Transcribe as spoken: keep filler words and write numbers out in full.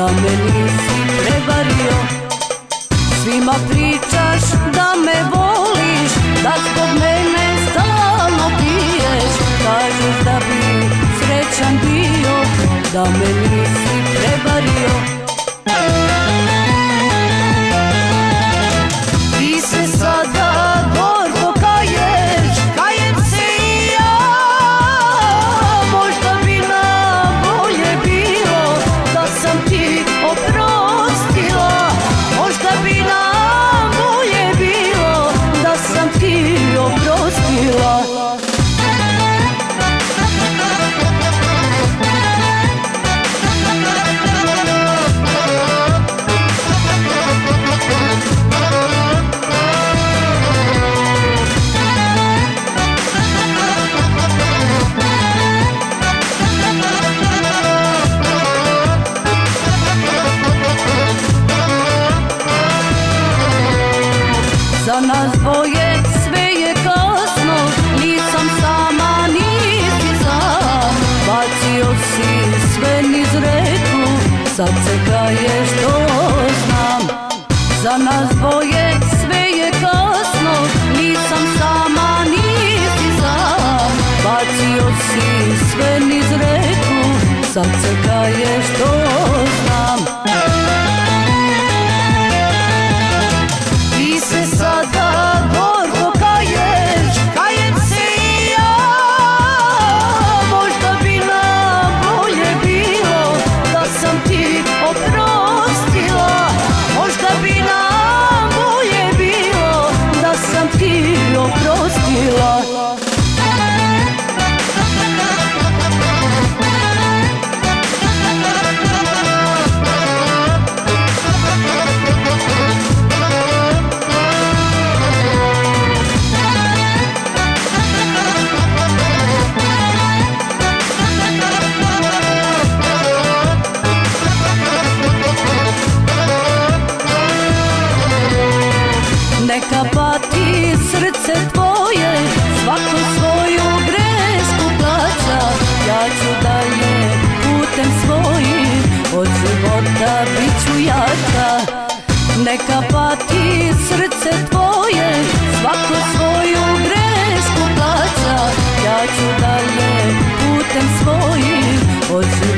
da me nisi prevario. Svima pričaš da me voliš, da zbog mene stalno piješ. Kažeš da bi srećan bio, da me nisi prevario. Ti se sada gorko kaješ, kajem se i ja. Možda bi nam bolje bilo da sam ti oprostila. Možda bi nam bolje bilo da sam ti oprostila. Za nas dvoje sve je kasno, nisam sama niti sam. Bacio si sve niz reku, sad se kaješ, to znam. Za nas dvoje sve je kasno, nisam sama niti sam. Bacio si sve niz reku, sad se kaješ, to znam. Sada gorko kaješ, kajem se i ja. Možda bi nam bolje bilo da sam ti oprostila. Možda bi nam bolje bilo da sam ti oprostila. Neka pati srce tvoje, svako svoju grešku plaća. Ja ću dalje putem svojim, od života bit ću jača. Neka pati srce tvoje, svako svoju grešku plaća. Ja ću dalje putem svojim, od života